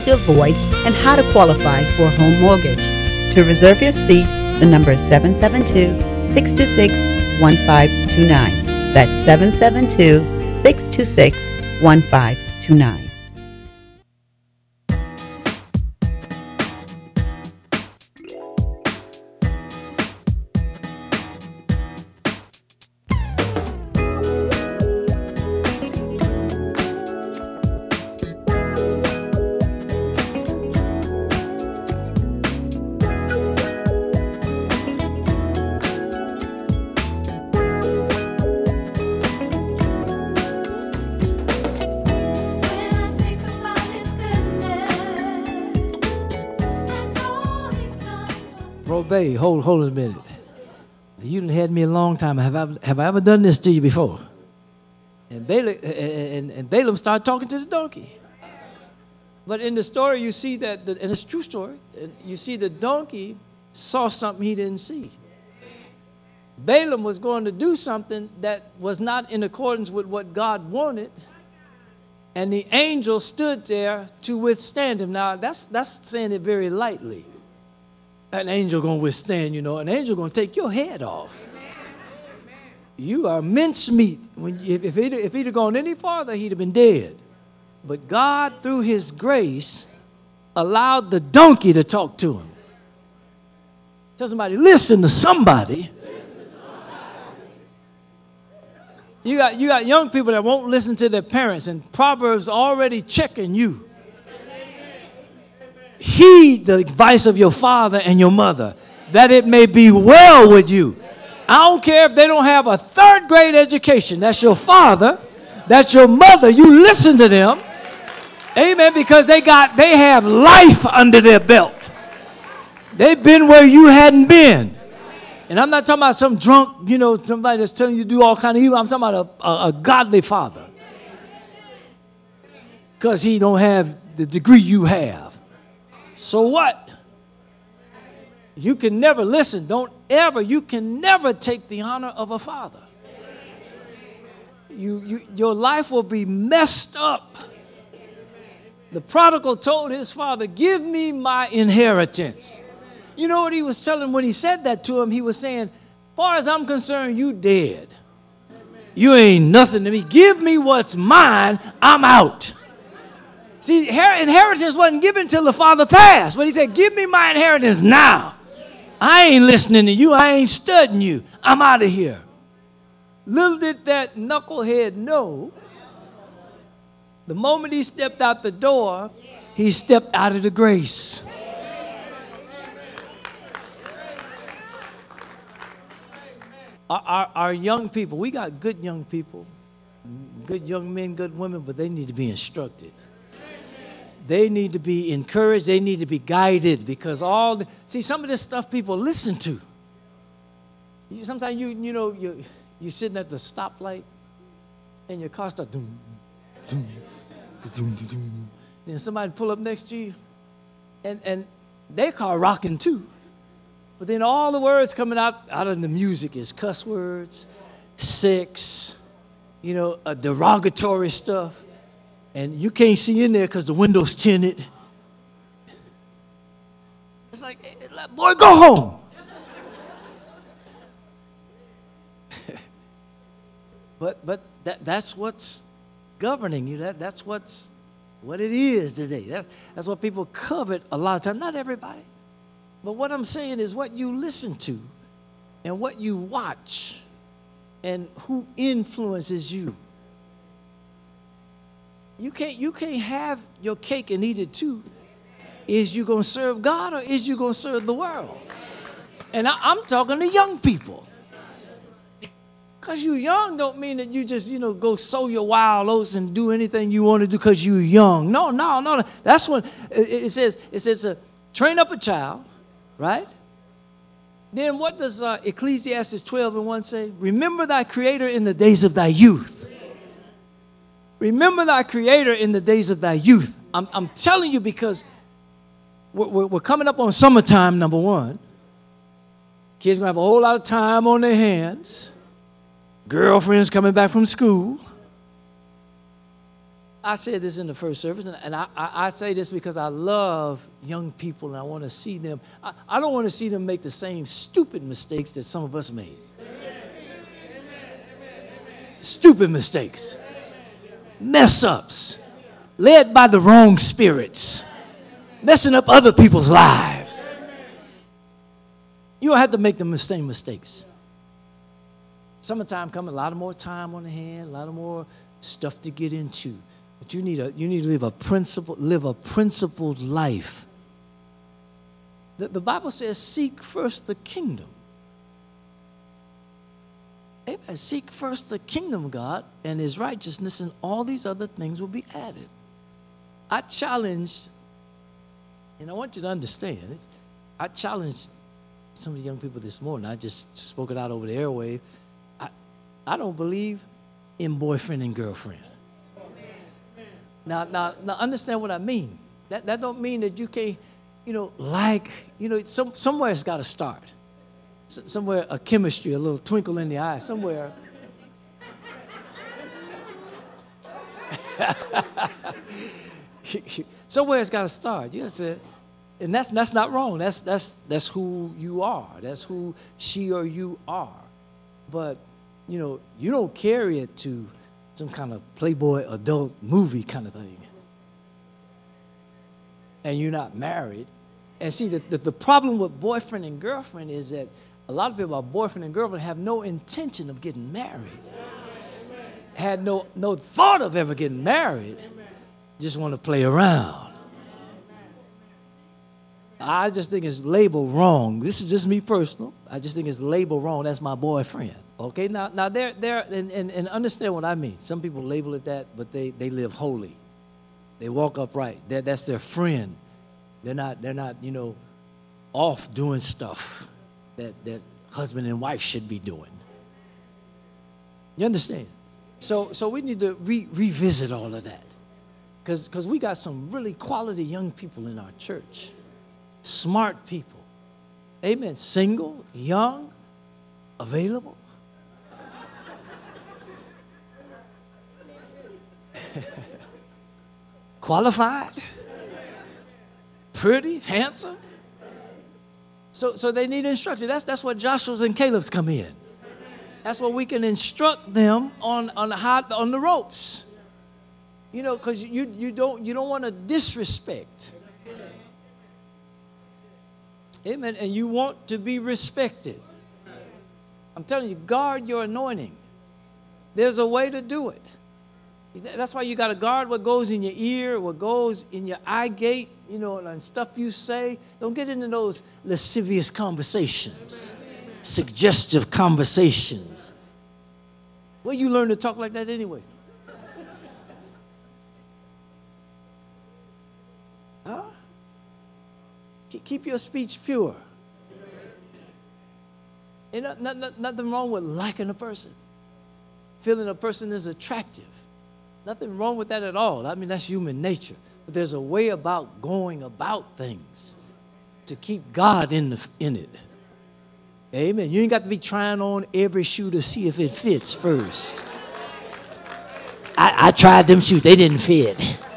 to avoid and how to qualify for a home mortgage. To reserve your seat, the number is 772-626-1529. That's 772-626-1529. Robay, hold a minute. You done had me a long time. Have I ever done this to you before? And Balaam started talking to the donkey. But in the story, you see that, and it's a true story, you see the donkey saw something he didn't see. Balaam was going to do something that was not in accordance with what God wanted, and the angel stood there to withstand him. Now, that's saying it very lightly. An angel going to withstand, an angel going to take your head off. You are mincemeat. If he'd have gone any farther, he'd have been dead. But God, through his grace, allowed the donkey to talk to him. Tell somebody, listen to somebody. You got young people that won't listen to their parents, and Proverbs already checking you. Heed the advice of your father and your mother, that it may be well with you. I don't care if they don't have a third grade education. That's your father. That's your mother. You listen to them. Amen. Because they have life under their belt. They've been where you hadn't been. And I'm not talking about some drunk, somebody that's telling you to do all kind of evil. I'm talking about a godly father. Because he don't have the degree you have. So what? You can never listen. You can never take the honor of a father. Your life will be messed up. The prodigal told his father, give me my inheritance. You know what he was telling him when he said that to him? He was saying, as far as I'm concerned, you dead. You ain't nothing to me. Give me what's mine. I'm out. See, inheritance wasn't given till the father passed. But he said, give me my inheritance now. I ain't listening to you. I ain't studying you. I'm out of here. Little did that knucklehead know, the moment he stepped out the door, he stepped out of the grace. Our young people, we got good young people, good young men, good women, but they need to be instructed. They need to be encouraged. They need to be guided because some of this stuff people listen to. Sometimes you're sitting at the stoplight and your car starts doom, doom, doom, doom, doom. Then somebody pull up next to you and their car rocking too. But then all the words coming out of the music is cuss words, sex, derogatory stuff. And you can't see in there because the window's tinted. It's like, boy, go home. but that's what's governing you. That's what it is today. That's what people covet a lot of times. Not everybody. But what I'm saying is what you listen to and what you watch and who influences you. You can't have your cake and eat it too. Is you going to serve God or is you going to serve the world? And I'm talking to young people. Because you young don't mean that you just, go sow your wild oats and do anything you want to do because you're young. No. That's when it says train up a child, right? Then what does Ecclesiastes 12:1 say? Remember thy Creator in the days of thy youth. Remember thy Creator in the days of thy youth. I'm telling you because we're coming up on summertime, number one. Kids going to have a whole lot of time on their hands. Girlfriends coming back from school. I said this in the first service, and I say this because I love young people, and I want to see them. I don't want to see them make the same stupid mistakes that some of us made. Stupid mistakes. Mess-ups. Led by the wrong spirits. Messing up other people's lives. You don't have to make the same mistakes. Summertime coming, a lot of more time on the hand, a lot of more stuff to get into. But you need to live a principled life. The Bible says, seek first the kingdom. Amen. Seek first the kingdom of God and his righteousness, and all these other things will be added. I challenge, and I want you to understand, I challenged some of the young people this morning. I just spoke it out over the airwave. I don't believe in boyfriend and girlfriend. Now understand what I mean. That don't mean that you can't, somewhere it's got to start. Somewhere a chemistry, a little twinkle in the eye, somewhere. Somewhere it's got to start. You know what I'm saying? And that's not wrong. That's who you are. That's who she or you are. But you don't carry it to some kind of Playboy adult movie kind of thing. And you're not married. And see, the problem with boyfriend and girlfriend is that a lot of people are boyfriend and girlfriend have no intention of getting married. Had no thought of ever getting married. Just want to play around. I just think it's labeled wrong. This is just me personal. I just think it's labeled wrong. That's my boyfriend. Okay, now and understand what I mean. Some people label it that, but they live holy. They walk upright. That's their friend. They're not off doing stuff that husband and wife should be doing. You understand? So we need to revisit all of that. Because we got some really quality young people in our church. Smart people. Amen. Single, young, available. Qualified. Pretty, handsome. So they need instruction. That's what Joshua's and Caleb's come in. That's what we can instruct them on the ropes. Because you don't want to disrespect. Amen. And you want to be respected. I'm telling you, guard your anointing. There's a way to do it. That's why you got to guard what goes in your ear, what goes in your eye gate, and stuff you say. Don't get into those lascivious conversations, suggestive conversations. Well, you learn to talk like that anyway. Huh? Keep your speech pure. Ain't nothing wrong with liking a person, feeling a person is attractive. Nothing wrong with that at all. I mean, that's human nature. But there's a way about going about things to keep God in it. Amen. You ain't got to be trying on every shoe to see if it fits first. I tried them shoes. They didn't fit.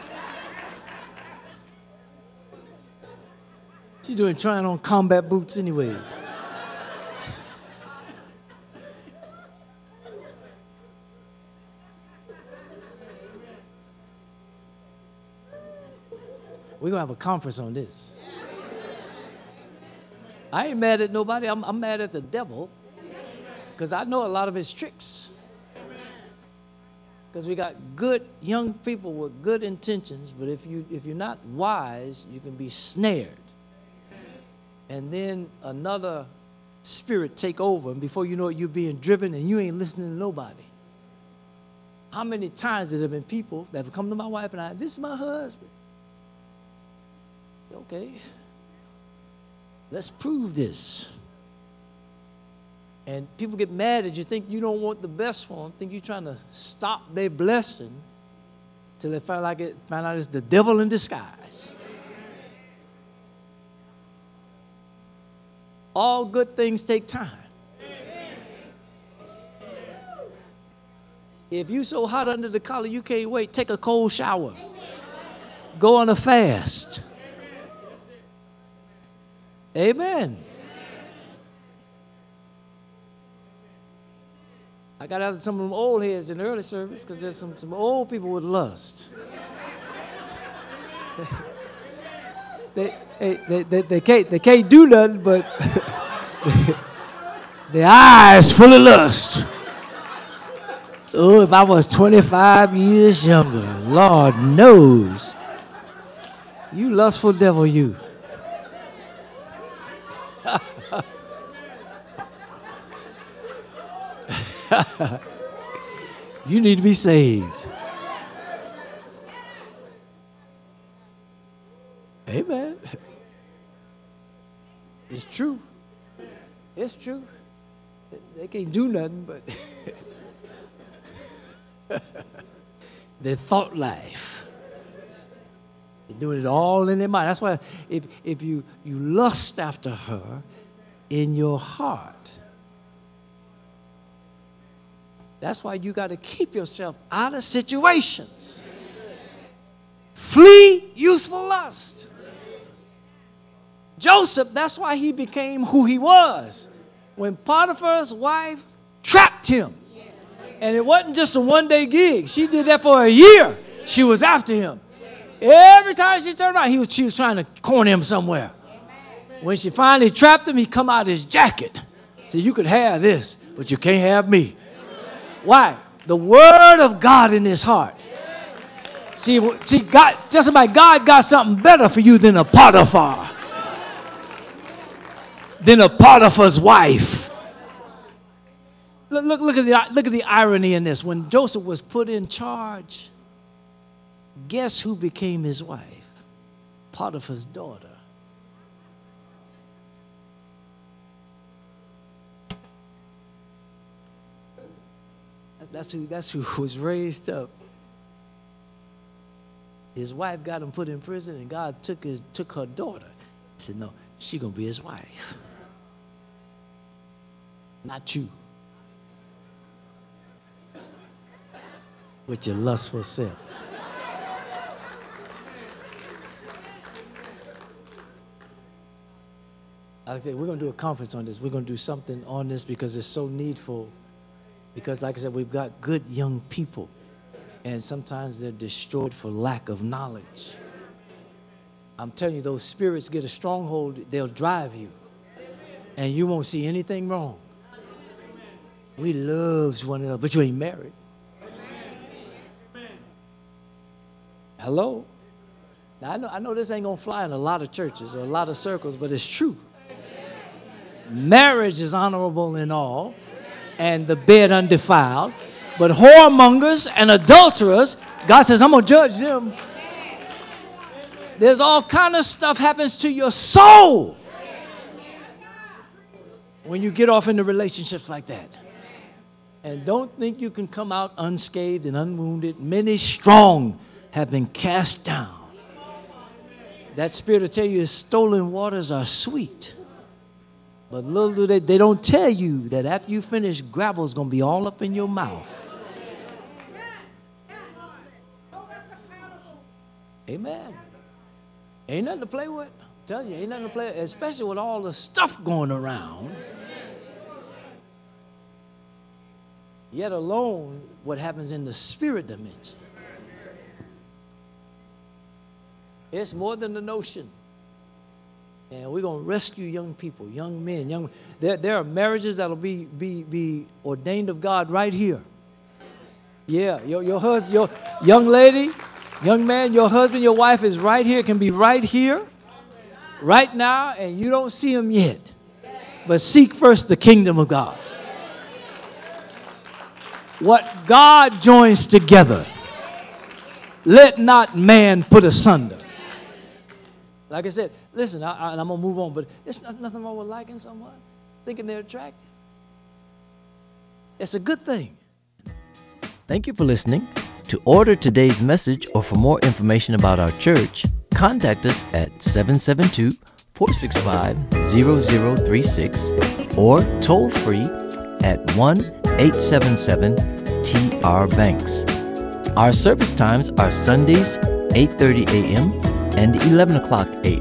What you doing trying on combat boots anyway? We're going to have a conference on this. I ain't mad at nobody. I'm mad at the devil because I know a lot of his tricks. Because we got good young people with good intentions, but if you're not wise, you can be snared. And then another spirit take over, and before you know it, you're being driven and you ain't listening to nobody. How many times there have been people that have come to my wife and I, this is my husband. Okay, let's prove this. And people get mad at you, think you don't want the best for them, think you're trying to stop their blessing till they find out it's the devil in disguise. All good things take time. If you so hot under the collar you can't wait, take a cold shower. Go on a fast. Amen. I got out some of them old heads in the early service because there's some old people with lust. they can't do nothing, but their eyes full of lust. Oh, if I was 25 years younger, Lord knows. You lustful devil, you. You need to be saved. Amen. It's true. It's true. They can't do nothing, but their thought life. They're doing it all in their mind. That's why if you lust after her in your heart, that's why you got to keep yourself out of situations. Flee youthful lust. Joseph, that's why he became who he was. When Potiphar's wife trapped him. And it wasn't just a one-day gig. She did that for a year. She was after him. Every time she turned around, she was trying to corner him somewhere. When she finally trapped him, he come out his jacket. Said, you could have this, but you can't have me. Why? The word of God in his heart. See, God, just like God got something better for you than a Potiphar. Than a Potiphar's wife. Look at the irony in this. When Joseph was put in charge, guess who became his wife? Potiphar's daughter. That's who was raised up. His wife got him put in prison, and God took her daughter. He said, no, she's going to be his wife. Not you. With your lustful self. I said, we're going to do a conference on this. We're going to do something on this because it's so needful. Because, like I said, we've got good young people. And sometimes they're destroyed for lack of knowledge. I'm telling you, those spirits get a stronghold, they'll drive you. And you won't see anything wrong. We love one another, but you ain't married. Hello? Now, I know this ain't going to fly in a lot of churches or a lot of circles, but it's true. Marriage is honorable in all, and the bed undefiled. But whoremongers and adulterers, God says, I'm going to judge them. There's all kind of stuff happens to your soul when you get off into relationships like that. And don't think you can come out unscathed and unwounded. Many strong have been cast down. That spirit will tell you stolen waters are sweet. But little do they don't tell you that after you finish, gravel's going to be all up in your mouth. Amen. Ain't nothing to play with. I'm telling you, ain't nothing to play with, especially with all the stuff going around. Yet alone what happens in the spirit dimension. It's more than the notion. And we're going to rescue young people, young men. There are marriages that will be ordained of God right here. Yeah, your husband, your young lady, young man, your husband, your wife is right here, can be right here, right now, and you don't see him yet. But seek first the kingdom of God. What God joins together, let not man put asunder. Like I said, listen, and I'm going to move on, but it's nothing wrong with liking someone, thinking they're attractive. It's a good thing. Thank you for listening. To order today's message or for more information about our church, contact us at 772-465-0036 or toll free at 1-877-TO our banks. Our service times are Sundays 8:30 a.m. and 11 o'clock a.m.